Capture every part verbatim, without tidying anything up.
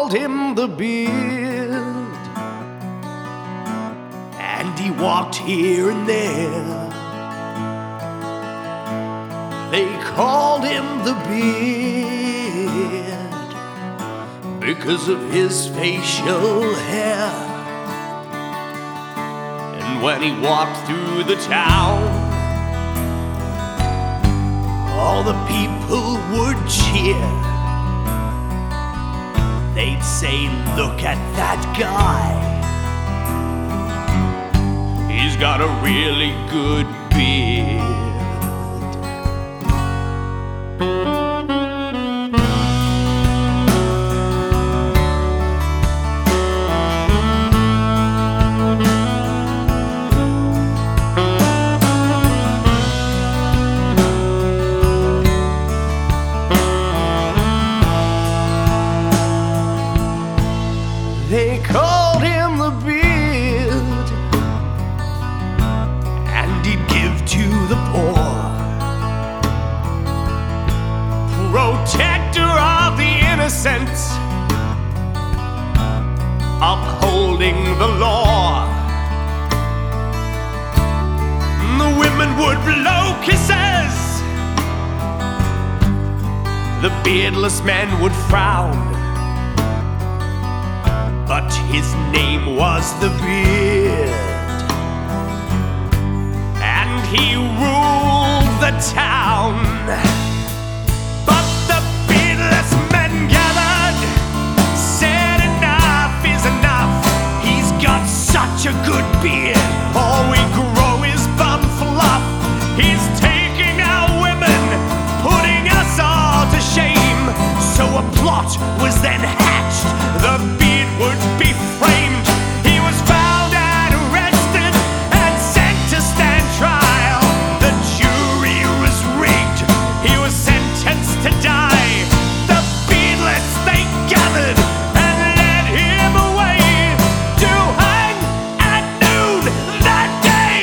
called him the Beard, and he walked here and there. They called him the Beard because of his facial hair. And when he walked through the town, all the people would cheer. They'd say, "Look at that guy. He's got a really good beard." They called him the Beard, and he'd give to the poor, protector of the innocent, upholding the law. The women would blow kisses, the beardless men would frown, but his name was the Beard, and he ruled the town. But the beardless men gathered, said enough is enough. He's got such a good beard, all we grow is bum fluff. He's taking our women, putting us all to shame. So a plot was then hatched, the Beard would be framed. He was found and arrested and sent to stand trial. The jury was rigged, he was sentenced to die. The beardless they gathered and led him away to hang at noon that day.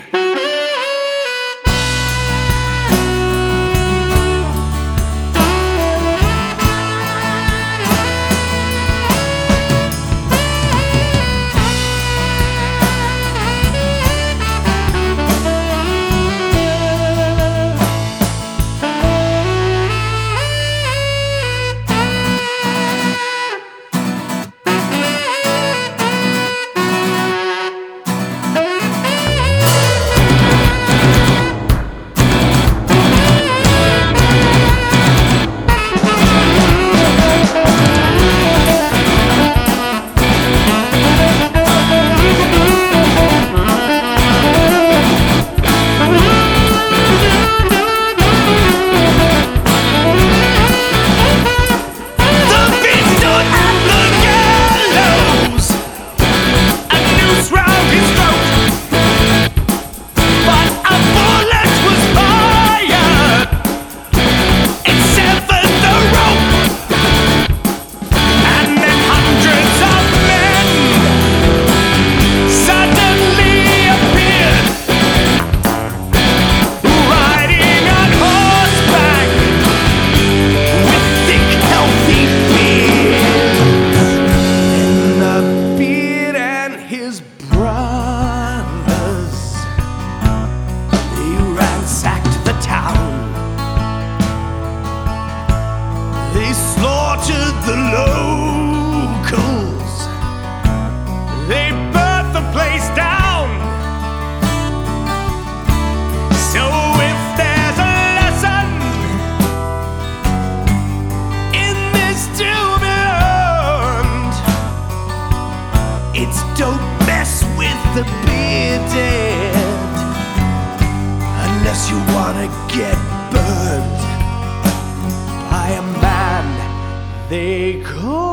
They slaughtered the locals, they burnt the place down. So if there's a lesson in this to be learned, it's don't mess with the bearded unless you wanna get burned by a man they call